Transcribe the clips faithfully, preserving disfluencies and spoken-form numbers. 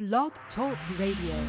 Blog Talk Radio.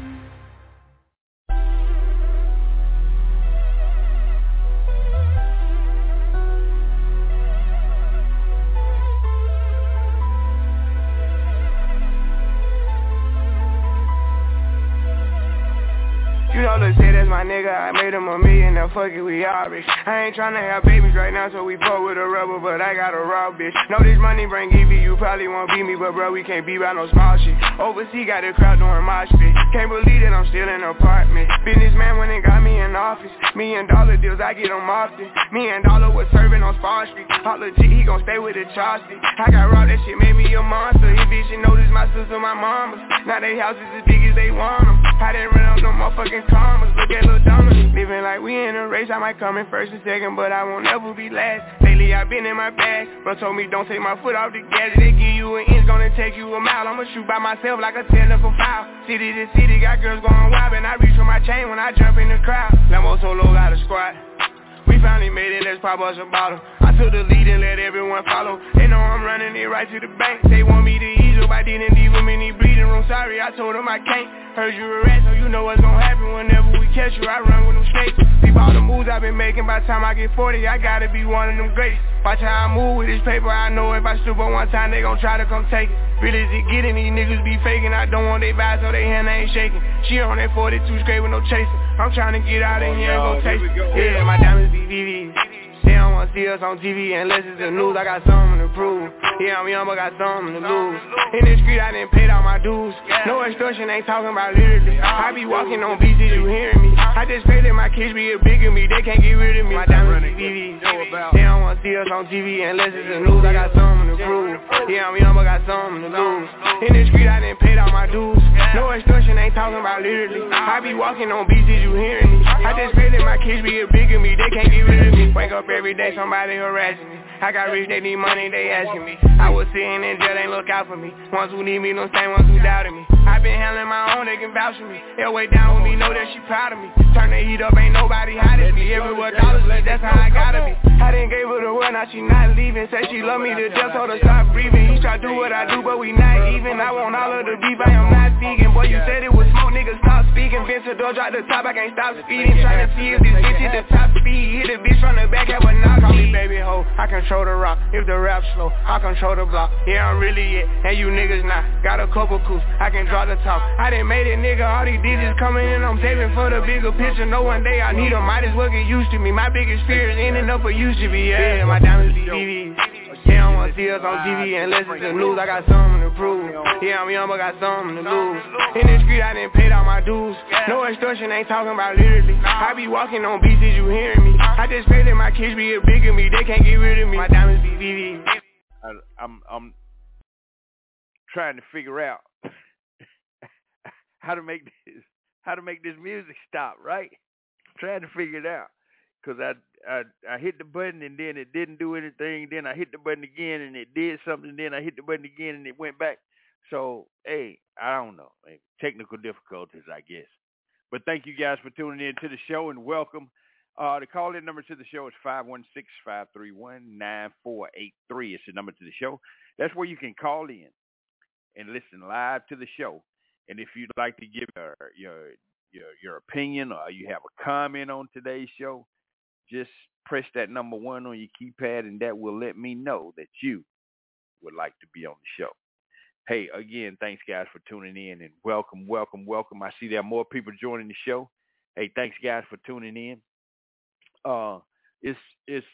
You know, let's say that's my nigga, I made him a million, now fuck it, we all rich. I ain't tryna have babies right now, so we fuck with a rubber, but I got a raw bitch. Know this money bring E V, you probably won't beat me, but bro, we can't be by no small shit. Overseas got the crowd doing my shit. Can't believe that I'm still in an apartment. Businessman went and got me in office. Million dollar deals, I get them often. Me and Dollar was serving on Spawn Street. All legit, he gon' stay with the Charleston. I got raw, that shit made me a monster. He bitch, you notice my sister, my mama. Now they houses as big as they want them. I didn't run up no motherfucking commas. Look at Lil Dominic, living like we in a race. I might come in first and second, but I won't ever be last. Lately I been in my bag. Bro told me don't take my foot off the gas. They give you an inch, gonna take you a mile. I'ma shoot by myself like a ten for foul. City to city, got girls going wild, and I reach for my chain when I jump in the crowd. Lambo solo got a squad. We finally made it, let's pop us a bottle. I took the lead and let everyone follow. They know I'm running it right to the bank. They want me to ease up, I didn't leave them in the breathing room. Sorry, I told them I can't. Heard you a rat, so you know what's gonna happen whenever we catch you. I run with them snakes. Leave all the moves I've been making. By the time I get forty, I gotta be one of them greats. Watch how I move with this paper. I know if I stoop on one time, they gon' try to come take it. Really, is it getting? These niggas be faking. I don't want they vibes, so they hand ain't shaking. She on that forty-two straight with no chaser. I'm trying to get out of here and go taste it. Yeah, my diamonds be V Vs. They don't wanna see us on T V unless it's the news. I got something to prove. Yeah, I'm young, but got something to lose. In the street, I didn't pay all my dues. No extortion, ain't talking about literally. I be walking on beats, you hearing me? I just pray that my kids be a bigger me. They can't get rid of me. My diamonds be V Vs. They don't wanna see us on T V unless it's the news. I got something to prove. Yeah, I'm young, but got something to lose. In the street, I didn't pay all my dues. No extortion, ain't talking about literally. I be walking on beats, you hearing me? I just pray that my kids be a bigger me. They can't get rid of me. Wake up every day, somebody harassing me. I got rich, they need money, they asking me. I was sitting in jail, they look out for me. Ones who need me, don't same ones who doubted me. I been handling my own, they can vouch for me. They'll way down with me, know that she proud of me. Turn the heat up, ain't nobody hot as me. Everywhere dollars lead, that's how I gotta be. I didn't gave her the word, now she not leaving. Say she love me to death, told her stop breathing. He try to do what I do, but we not even. I want all of the beef, I am not vegan. Boy, you said it was smoke, nigga, stop speaking. Vince the door, drop the top, I can't stop speeding. Trying to see if this bitch hit the top speed. Hit the bitch from the back, have a knock. Call me baby ho, I control the rock. If the rap slow, I control the block. Yeah, I'm really it, and you niggas not. Got a couple coups, I can draw the top. I done made it, nigga, all these digits coming in. I'm saving for the bigger picture. No one day I need them, might as well get used to me. My biggest fear is ending up what used to be. Yeah, my diamonds be V Vs. They don't wanna see us on T V unless it's the news. I got something to prove. Yeah, I'm young, but got something to lose. In the street, I didn't pay all my dues. No extortion, ain't talking about literally. I be walking on beats, you hearing me? I just pray that my kids be a bigger me. They can't get rid of me. My diamonds be V Vs. I, I'm I'm trying to figure out how to make this how to make this music stop, right? Trying to figure it out, cause I, I I hit the button and then it didn't do anything. Then I hit the button again and it did something. Then I hit the button again and it went back. So hey, I don't know, technical difficulties, I guess. But thank you guys for tuning in to the show and welcome. Uh, the call-in number to the show is five one six, five three one, nine four eight three. It's the number to the show. That's where you can call in and listen live to the show. And if you'd like to give your your your, your opinion or you have a comment on today's show, just press that number one on your keypad, and that will let me know that you would like to be on the show. Hey, again, thanks, guys, for tuning in, and welcome, welcome, welcome. I see there are more people joining the show. Hey, thanks, guys, for tuning in. Uh, it's it's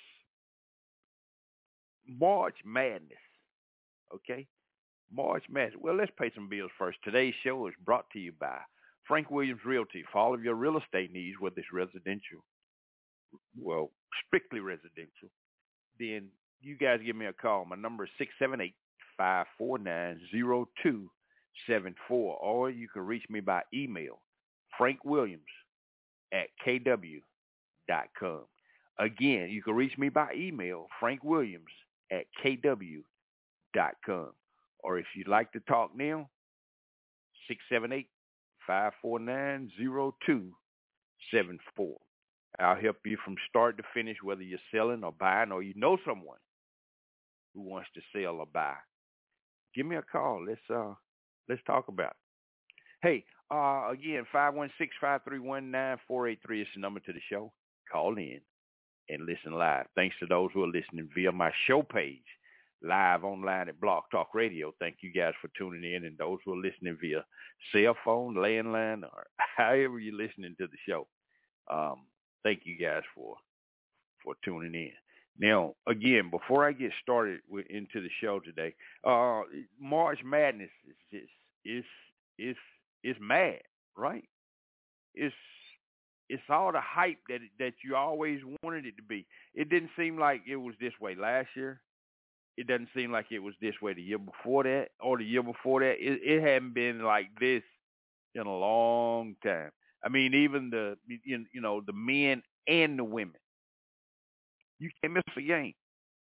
March Madness, okay? March Madness. Well, let's pay some bills first. Today's show is brought to you by Frank Williams Realty. For all of your real estate needs, whether it's residential, well, strictly residential, then you guys give me a call. My number is six seven eight, five four nine, zero two seven four, or you can reach me by email, frankwilliams at k w dot com. Again, you can reach me by email, frankwilliams at k w dot com. Or if you'd like to talk now, six seven eight, five four nine, zero two seven four. I'll help you from start to finish, whether you're selling or buying, or you know someone who wants to sell or buy. Give me a call. Let's uh let's talk about it. Hey, uh, again, five one six, five three one, nine four eight three is the number to the show. Call in and listen live. Thanks to those who are listening via my show page, live online at Blog Talk Radio. Thank you guys for tuning in, and those who are listening via cell phone, landline, or however you're listening to the show. Um, thank you guys for for tuning in. Now, again, before I get started with, into the show today, uh, March Madness is just is is is mad, right? It's it's all the hype that that you always wanted it to be. It didn't seem like it was this way last year. It doesn't seem like it was this way the year before that or the year before that. It, it hadn't been like this in a long time. I mean, even the you you know the men and the women. You can't miss a game.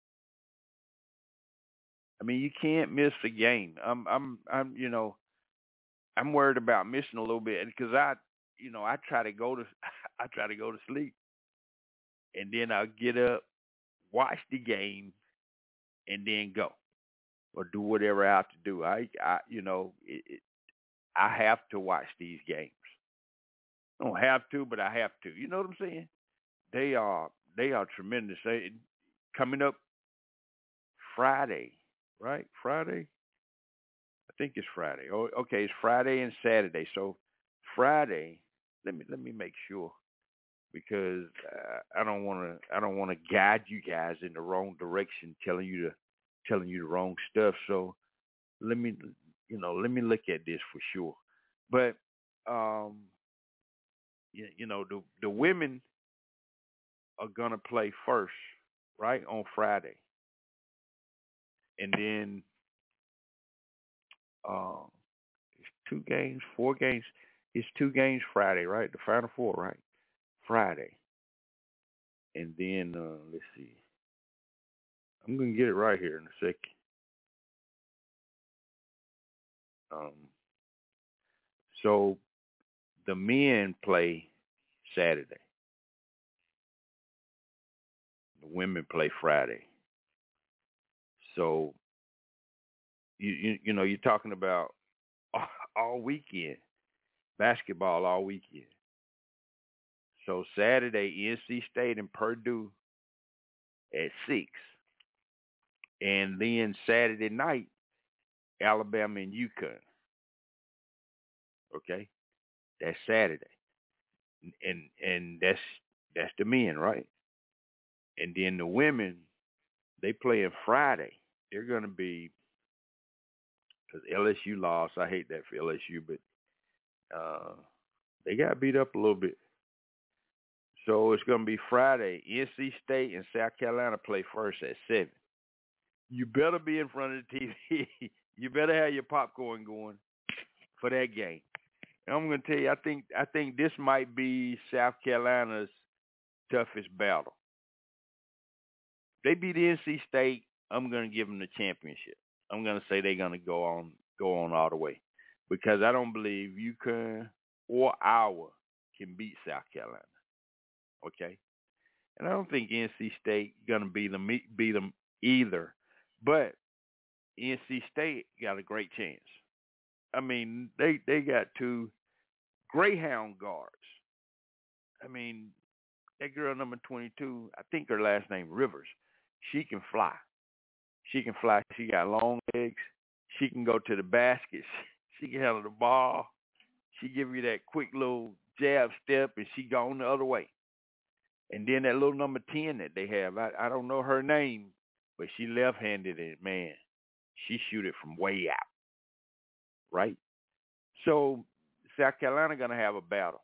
I mean, you can't miss a game. I'm, I'm, I'm, you know, I'm worried about missing a little bit because I, you know, I try to go to, I try to go to sleep, and then I'll get up, watch the game, and then go or do whatever I have to do. I, I, you know, it, it, I have to watch these games. I don't have to, but I have to. You know what I'm saying? They are, they are tremendous. They, coming up Friday. Right? Friday? I think it's Friday. Oh, okay, it's Friday and Saturday. So Friday, let me let me make sure because uh, I don't want to I don't want to guide you guys in the wrong direction, telling you to telling you the wrong stuff. So let me you know let me look at this for sure. But um, you, you know the the women are gonna play first, right, on Friday. And then uh, it's two games, four games. It's two games Friday, right? The Final Four, right? Friday. And then, uh, let's see. I'm going to get it right here in a second. Um, so the men play Saturday. The women play Friday. So, you you, you know, you're talking about all, all weekend, basketball all weekend. So Saturday, N C State and Purdue at six. And then Saturday night, Alabama and UConn. Okay? That's Saturday. And and that's that's the men, right? And then the women, they playing Friday. They're going to be, because L S U lost. I hate that for L S U, but uh, they got beat up a little bit. So it's going to be Friday. N C State and South Carolina play first at seven. You better be in front of the T V. You better have your popcorn going for that game. And I'm going to tell you, I think I think this might be South Carolina's toughest battle. They beat N C State, I'm going to give them the championship. I'm going to say they're going to go on go on all the way because I don't believe UConn or Iowa can beat South Carolina. Okay, and I don't think N C State going to beat them beat them either, but N C State got a great chance. I mean, they they got two Greyhound guards. I mean, that girl number twenty-two, I think her last name Rivers. She can fly. She can fly. She got long legs. She can go to the basket. She can handle the ball. She give you that quick little jab step, and she gone the other way. And then that little number ten that they have, I, I don't know her name, but she left-handed, and man, she shoot it from way out, right? So South Carolina going to have a battle.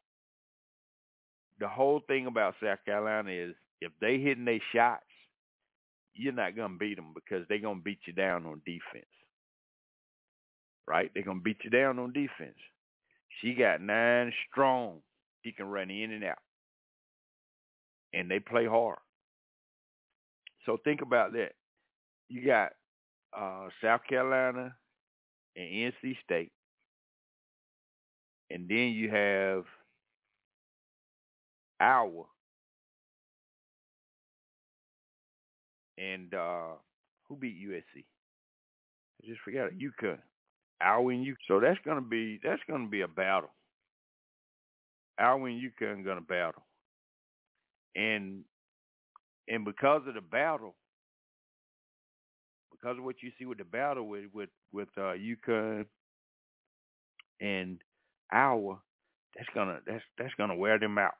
The whole thing about South Carolina is if they hitting their shots, you're not going to beat them because they're going to beat you down on defense, right? They're going to beat you down on defense. She got nine strong. She can run in and out, and they play hard. So think about that. You got uh, South Carolina and N C State, and then you have Iowa and uh, who beat U S C? I just forgot it. UConn. Iowa and Yukon. So that's gonna be that's gonna be a battle. Iowa and Yukon are gonna battle, and and because of the battle, because of what you see with the battle with with with uh, Yukon and Iowa, that's gonna that's that's gonna wear them out.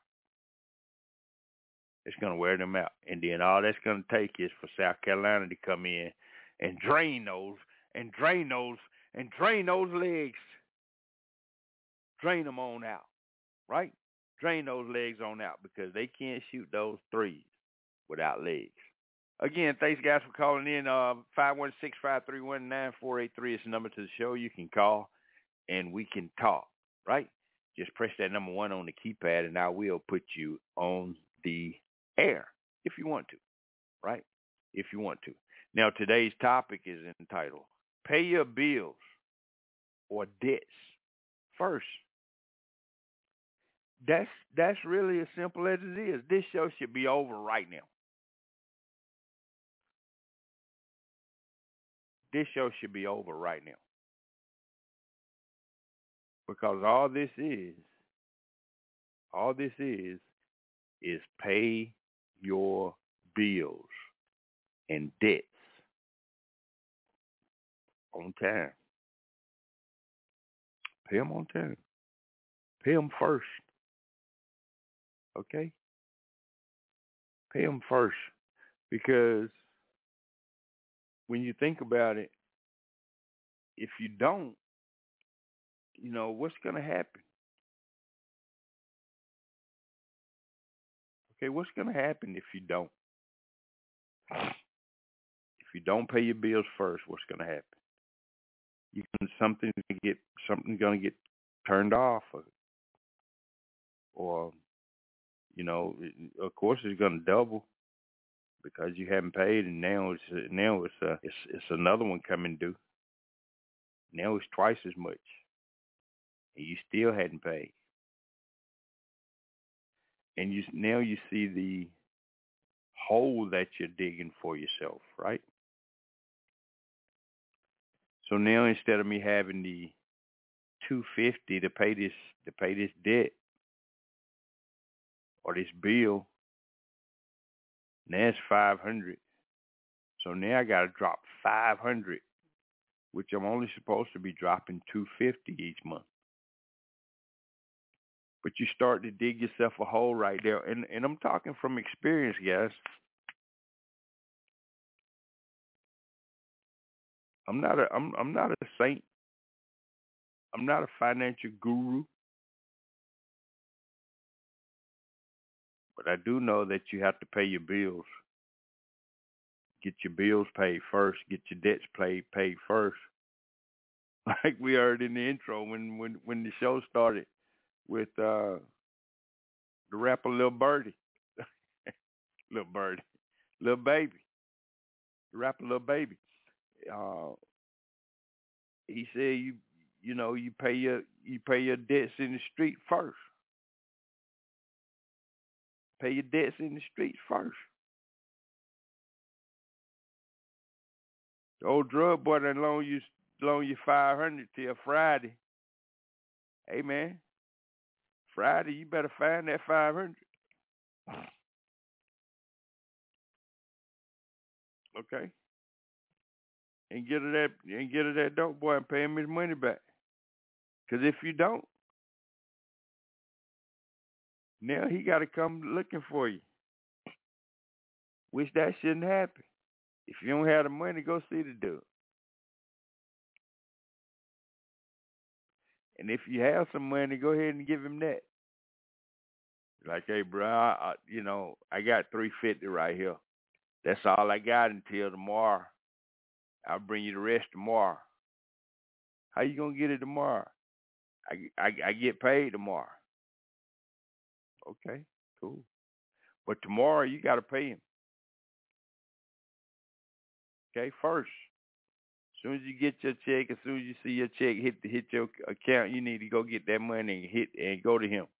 It's gonna wear them out, and then all that's gonna take is for South Carolina to come in and drain those and drain those and drain those legs, drain them on out, right? Drain those legs on out because they can't shoot those threes without legs. Again, thanks guys for calling in. Uh, five one six, five three one, nine four eight three is the number to the show. You can call and we can talk, right? Just press that number one on the keypad and I will put you on the air if you want to, right? If you want to. Now, today's topic is entitled, Pay Your Bills or Debts First. That's that's really as simple as it is. This show should be over right now. This show should be over right now. Because all this is, all this is, is pay your bills and debts on time. Pay them on time. Pay them first. Okay? Pay them first. Because when you think about it, if you don't, you know, what's going to happen? Okay, what's going to happen if you don't? If you don't pay your bills first, what's going to happen? You can something to get something's going to get turned off, or, or you know, of course it's going to double because you haven't paid, and now it's now it's uh, it's it's another one coming due. Now it's twice as much, and you still hadn't paid. And you now you see the hole that you're digging for yourself, right? So now instead of me having the two fifty to pay this to pay this debt or this bill, now it's five hundred. So now I got to drop five hundred, which I'm only supposed to be dropping two fifty each month. But you start to dig yourself a hole right there. And, and I'm talking from experience, guys. I'm not a I'm I'm not a saint. I'm not a financial guru. But I do know that you have to pay your bills. Get your bills paid first. Get your debts paid paid first. Like we heard in the intro when when, when the show started with uh, the rapper Lil Birdie. Lil Birdie. Lil Baby. The rapper Lil Baby. Uh, he said you you know you pay your you pay your debts in the street first. Pay your debts in the streets first. The old drug boy that loan you loan you five hundred till Friday. Hey man, Friday you better find that five hundred. Okay. And get her that and get her that dope boy and pay him his money back. Cause if you don't, now he got to come looking for you. Which that shouldn't happen. If you don't have the money, go see the dude. And if you have some money, go ahead and give him that. Like, hey, bro, I, I, you know, I got three fifty right here. That's all I got until tomorrow. I'll bring you the rest tomorrow. How you gonna get it tomorrow? I, I, I get paid tomorrow. Okay, cool. But tomorrow you got to pay him. Okay, first. As soon as you get your check, as soon as you see your check hit hit your account, you need to go get that money and hit and go to him.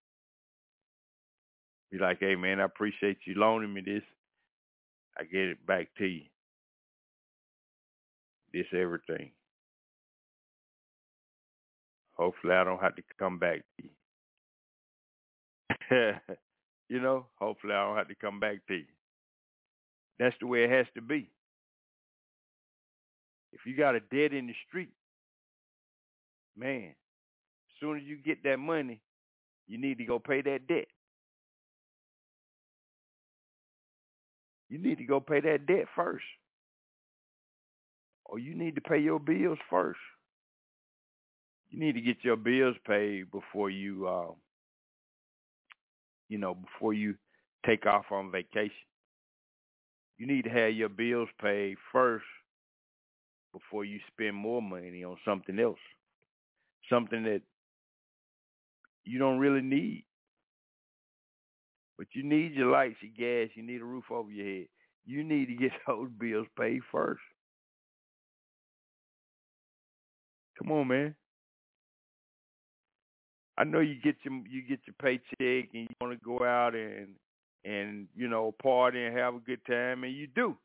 Be like, hey man, I appreciate you loaning me this. I get it back to you. This everything. Hopefully I don't have to come back to you. You know, hopefully I don't have to come back to you. That's the way it has to be. If you got a debt in the street, man, as soon as you get that money, you need to go pay that debt. You need to go pay that debt first. Or you need to pay your bills first. You need to get your bills paid before you, uh, you know, before you take off on vacation. You need to have your bills paid first before you spend more money on something else, something that you don't really need. But you need your lights, your gas, you need a roof over your head. You need to get those bills paid first. Come on, man. I know you get your you get your paycheck and you want to go out and and you know party and have a good time, and you do.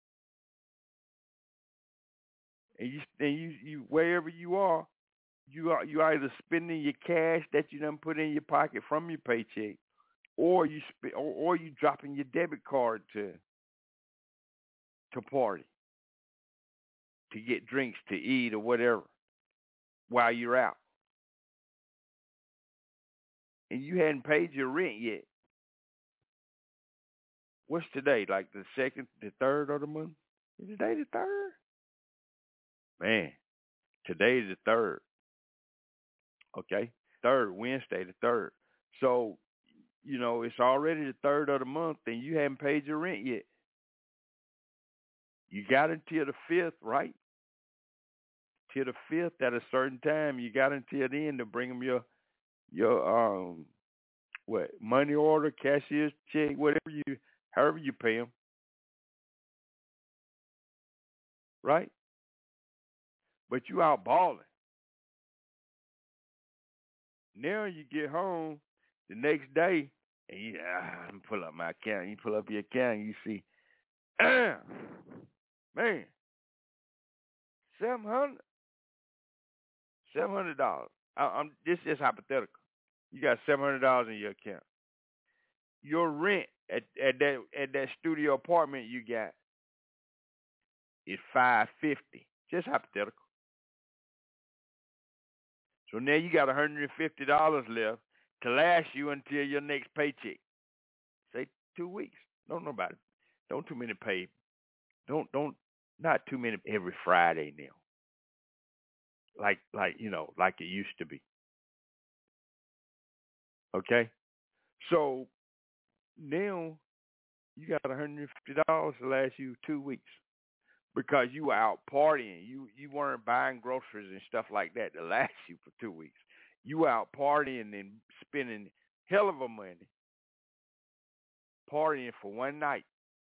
And you and you, you wherever you are, you are you either spending your cash that you done put in your pocket from your paycheck, or you sp- or, or you dropping your debit card to to party, to get drinks, to eat, or whatever while you're out. And you hadn't paid your rent yet. What's today? Like the second, the third of the month? Is today the third? Man, today is the third. Okay? Third, Wednesday the third. So, you know, it's already the third of the month and you haven't paid your rent yet. You got until the fifth, right? Till the fifth at a certain time. You got until then to bring them your your um what money order, cashier's check, whatever you, however you pay them, right? But you out balling. Now you get home the next day and you ah, let me pull up my account. You pull up your account and you see, ah, man, seven hundred, seven hundred dollars. I'm this is hypothetical. You got seven hundred dollars in your account. Your rent at, at that at that studio apartment you got is five fifty. Just hypothetical. So now you got one hundred fifty dollars left to last you until your next paycheck. Say two weeks. Don't know about it. Don't too many pay. Don't don't not too many every Friday now. Like like you know like it used to be. Okay, so now you got one hundred fifty dollars to last you two weeks because you were out partying. You you weren't buying groceries and stuff like that to last you for two weeks. You were out partying and spending hell of a money partying for one night.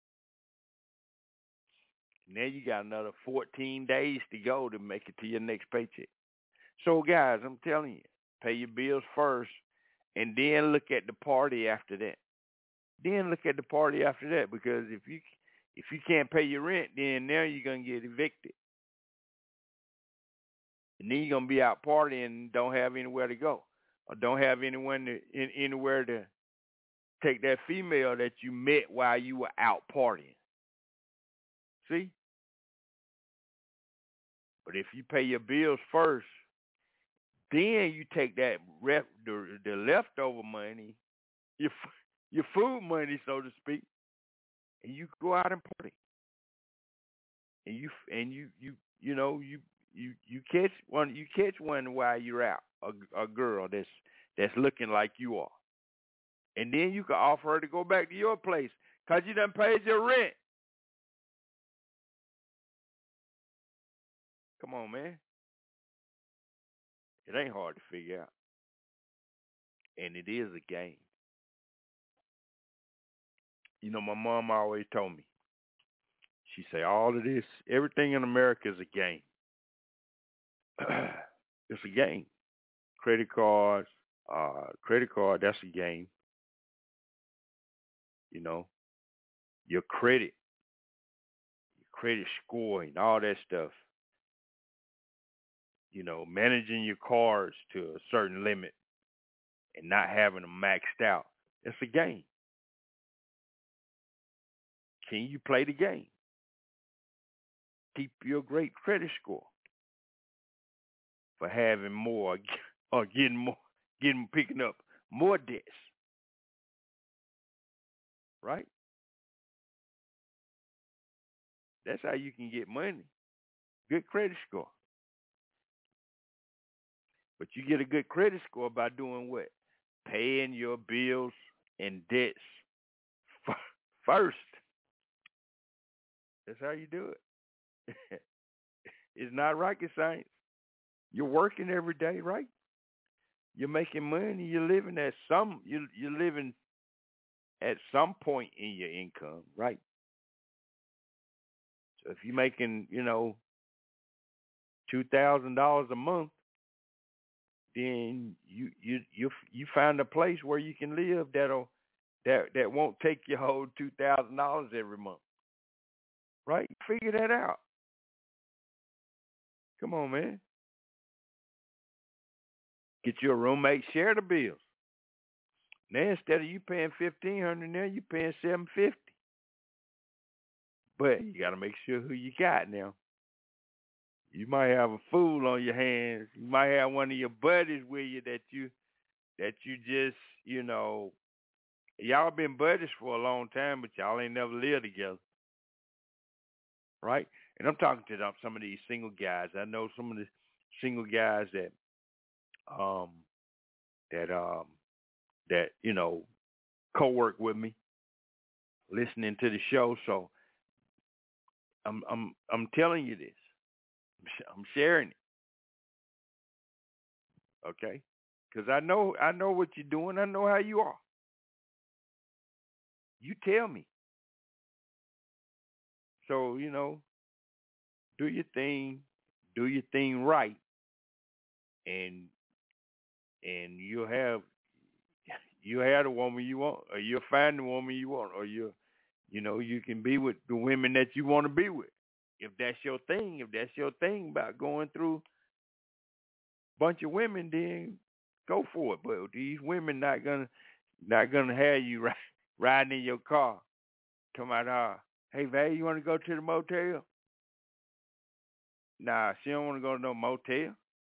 Now you got another fourteen days to go to make it to your next paycheck. So guys, I'm telling you, pay your bills first and then look at the party after that. Then look at the party after that, because if you if you can't pay your rent, then now you're gonna get evicted, and then you're gonna be out partying and don't have anywhere to go, or don't have anyone to in, anywhere to take that female that you met while you were out partying. See? But if you pay your bills first, then you take that ref, the, the leftover money, your your food money, so to speak, and you go out and party. And you and you you you know you you you catch one you catch one while you're out, a, a girl that's that's looking like you are, and then you can offer her to go back to your place because you done paid your rent. Come on, man. It ain't hard to figure out, and it is a game. You know, my mom always told me. She say all of this, everything in America is a game. It's a game. Credit cards, uh, credit card, that's a game. You know, your credit, your credit score and all that stuff. you know, managing your cards to a certain limit and not having them maxed out. It's a game. Can you play the game? Keep your great credit score for having more or getting more, getting picking up more debts. Right? That's how you can get money. Good credit score. But you get a good credit score by doing what? Paying your bills and debts f- first. That's how you do it. It's not rocket science. You're working every day, right? You're making money. You're living at some. You you're living at some point in your income, right? So if you're making, you know, two thousand dollars a month, then you you you you find a place where you can live that'll that that won't take your whole two thousand dollars every month, right? Figure that out. Come on, man. Get you a roommate, share the bills. Now instead of you paying fifteen hundred, now you paying seven fifty. But you got to make sure who you got now. You might have a fool on your hands. You might have one of your buddies with you that you that you just, you know, y'all been buddies for a long time, but y'all ain't never lived together, right? And I'm talking to them, some of these single guys. I know some of the single guys that um that um that you know co-work with me, listening to the show. So I'm I'm I'm telling you this. I'm sharing it, okay? Because I know I know what you're doing. I know how you are. You tell me. So you know, do your thing, do your thing right, and and you'll have you have the woman you want, or you'll find the woman you want, or you you know you can be with the women that you want to be with. If that's your thing, if that's your thing about going through a bunch of women, then go for it. But these women not gonna not gonna have you ri- riding in your car. Come out, uh, hey, Val, you want to go to the motel? Nah, she don't want to go to no motel.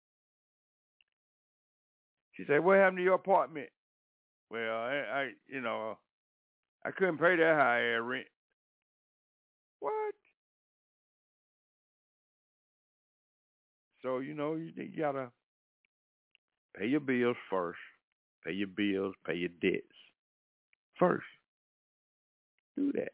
She said, what happened to your apartment? Well, I, I you know, I couldn't pay that high air rent. What? So, you know, you, you gotta pay your bills first. Pay your bills, pay your debts first. Do that.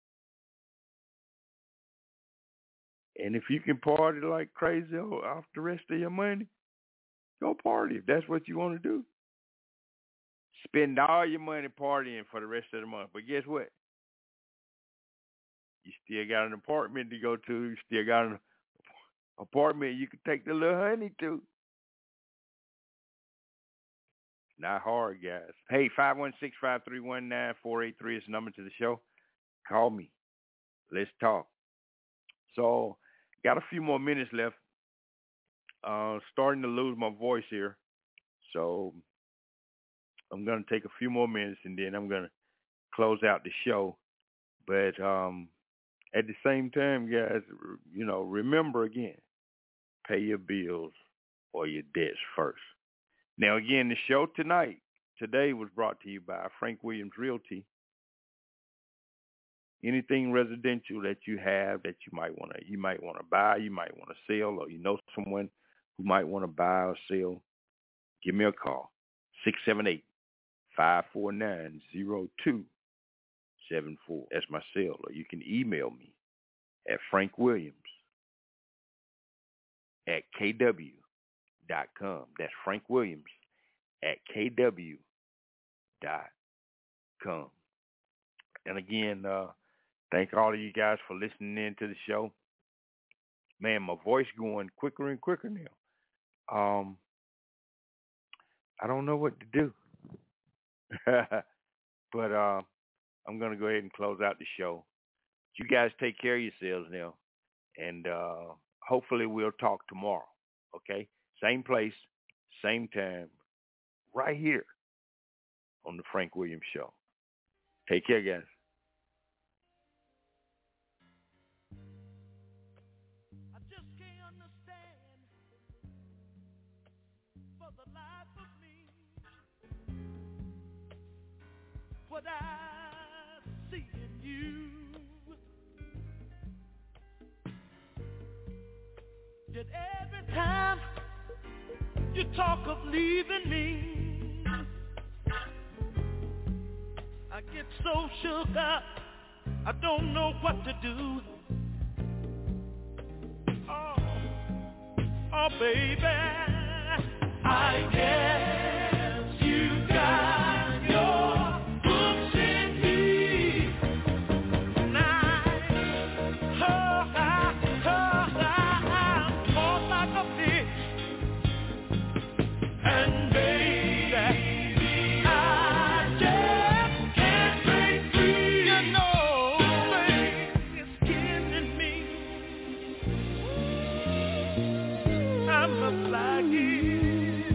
And if you can party like crazy off the rest of your money, go party if that's what you want to do. Spend all your money partying for the rest of the month. But guess what? You still got an apartment to go to. You still got an apartment you can take the little honey to. Not hard, guys. Hey, five one six, five three one, nine four eight three is the number to the show. Call me. Let's talk. So, got a few more minutes left. Uh, starting to lose my voice here. So, I'm going to take a few more minutes and then I'm going to close out the show. But um, at the same time, guys, you know, remember again, pay your bills or your debts first. Now, again, the show tonight, today was brought to you by Frank Williams Realty. Anything residential that you have that you might want to, you might want to buy, you might want to sell, or you know someone who might want to buy or sell, give me a call, six seven eight, five four nine, zero two seven four. That's my cell. Or you can email me at Frank Williams at K W dot com. That's Frank Williams at K W dot com. And again, uh, thank all of you guys for listening in to the show. Man, my voice going quicker and quicker now. Um, I don't know what to do. but uh, I'm going to go ahead and close out the show. You guys take care of yourselves now. And uh, hopefully we'll talk tomorrow. Okay? Same place, same time, right here on the Frank Williams Show. Take care, guys. I just can't understand for the life of me what I see in you. Yet every time you talk of leaving me, I get so shook up, I don't know what to do. Oh, oh baby, I guess you got your hooks in me. Now, oh, I, oh, I, I'm caught like a fish, and baby, I just can't break free. You know, baby, it's killing me. I must like it,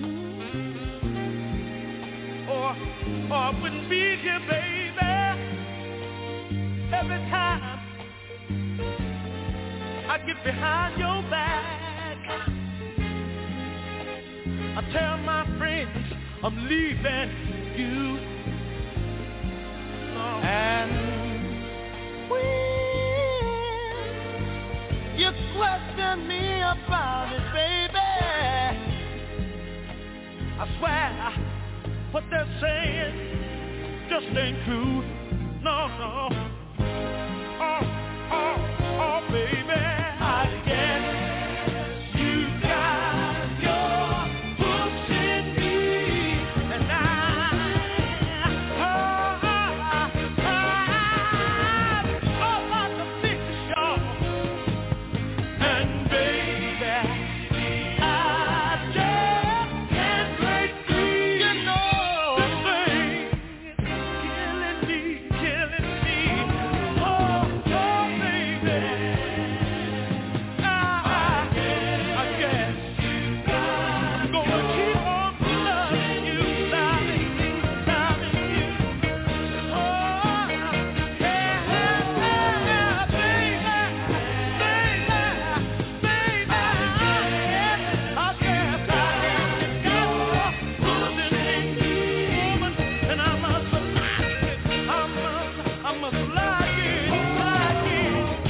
or, or I wouldn't be here, baby. Every time I get behind your back, I tell my friends I'm leaving you. Oh. And when you question me about it, baby, I swear what they're saying just ain't true. No, no. Oh, oh, oh, baby, I guess you got your hooks in me, and I, oh, I, I, oh, like a fish, y'all, and baby, I just can't break free. You know, this thing is killing me, killing me. Oh, oh, baby, I, I guess I'm gonna keep on loving you, loving you, loving you. Oh, yeah, yeah, baby, baby, baby, I guess I got losing me, woman, and I must like it, I must, I must like it, like it,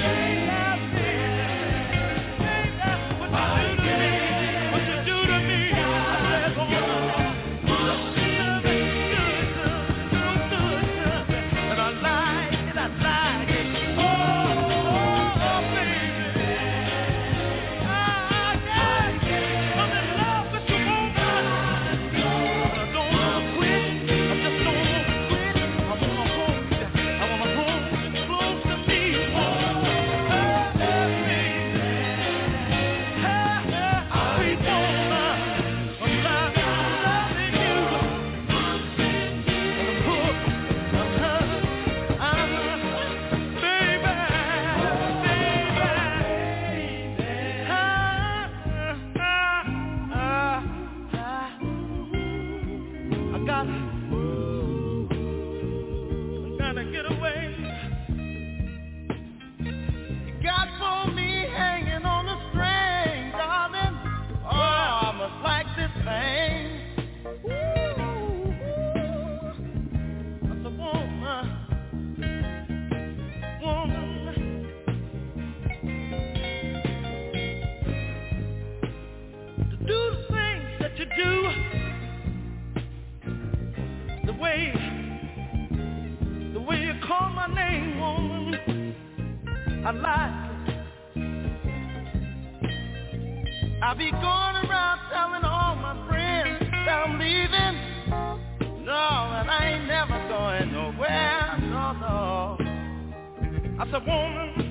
baby, what you do to me, what you do to me, I said, oh, good, good, good, good, and I like it, I like it, oh, oh, baby, I, I, I'm in love with you, woman, but I don't wanna quit, I just don't wanna quit, I wanna hold you, I wanna hold you close to me, oh, oh, baby, hey, hey, I wanna, I'm not loving you, and I'm hooked, I'm hurt, I'm, baby, baby, ah, ah, ah, ah, I gotta, I gotta get away. You got for me hanging on a string, darling. Oh, I must like this thing. That's a woman, woman. To do the things that you do, the way, the way you call my name, woman, I like it. I be going around telling all my friends that I'm leaving. No, and I ain't never going nowhere, no, no. I said, woman,